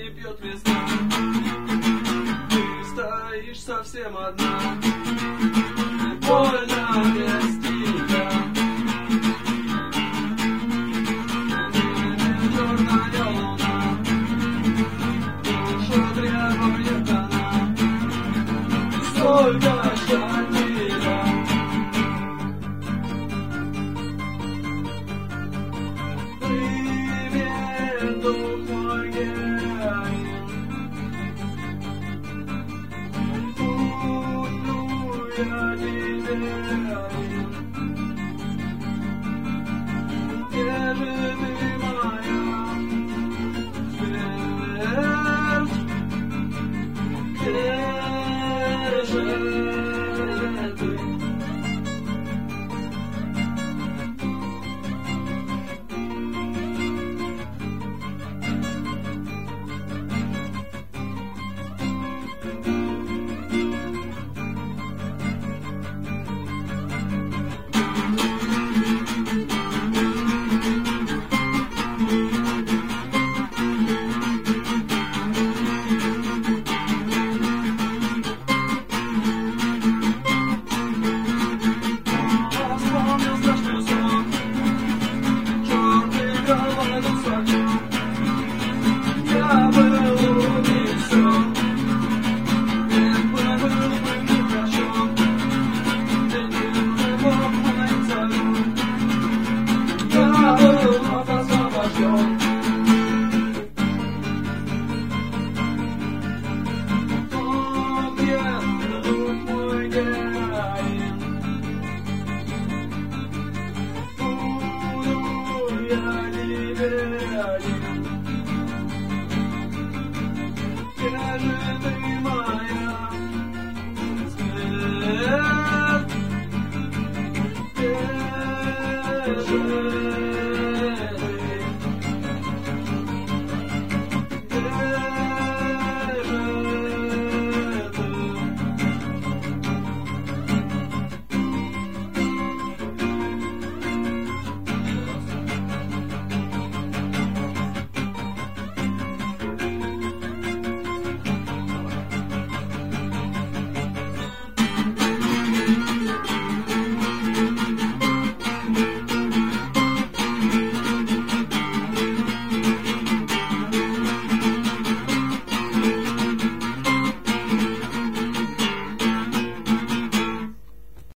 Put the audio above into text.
прибьет весна. Ты стоишь совсем одна, и больно без тебя. Черная луна, душу требует она, сколько шагнила. Привет, дух мой героин, буду я тебе один. Где же ты, моя смерть? Где же ты? Я был унесен, нет, было бы нехорошо, ты не мог найти. Я был освобожден.